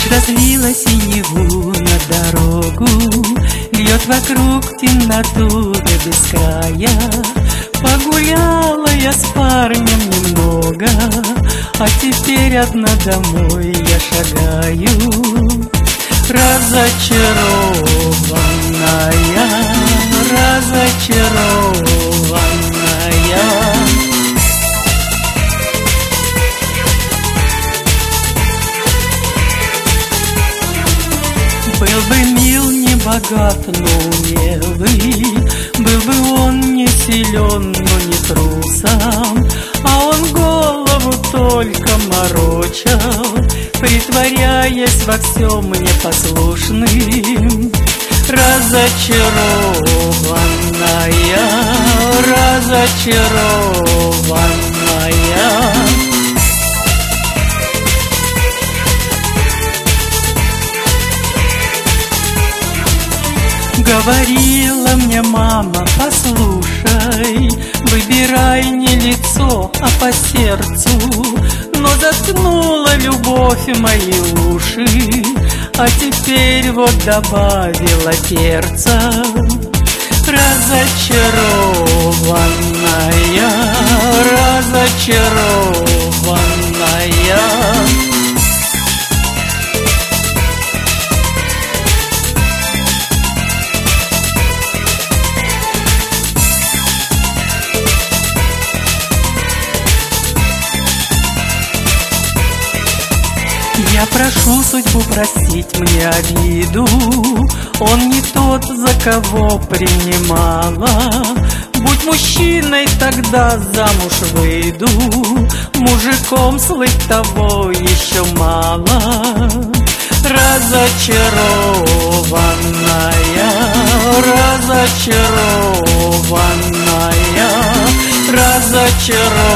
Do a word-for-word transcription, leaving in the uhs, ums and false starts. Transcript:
Разлила синеву на дорогу, льет вокруг темноту до бескрая. Погуляла я с парнем немного, а теперь одна домой я шагаю. Разочарованная, разочарованная. Был бы мил, не богат, но умелый, был бы он не силен, но не трусом, а он голову только морочил, притворяясь во всем мне послушным. Разочарованная, разочарованная. Говорила мне мама: послушай, выбирай не лицо, а по сердцу. Но заткнула любовь мои уши, а теперь вот добавила перца. Разочарованная, разочарованная. Я прошу судьбу простить мне обиду, он не тот, за кого принимала. Будь мужчиной, тогда замуж выйду, мужиком слыть того еще мало. Разочарованная, разочарованная, разочарованная.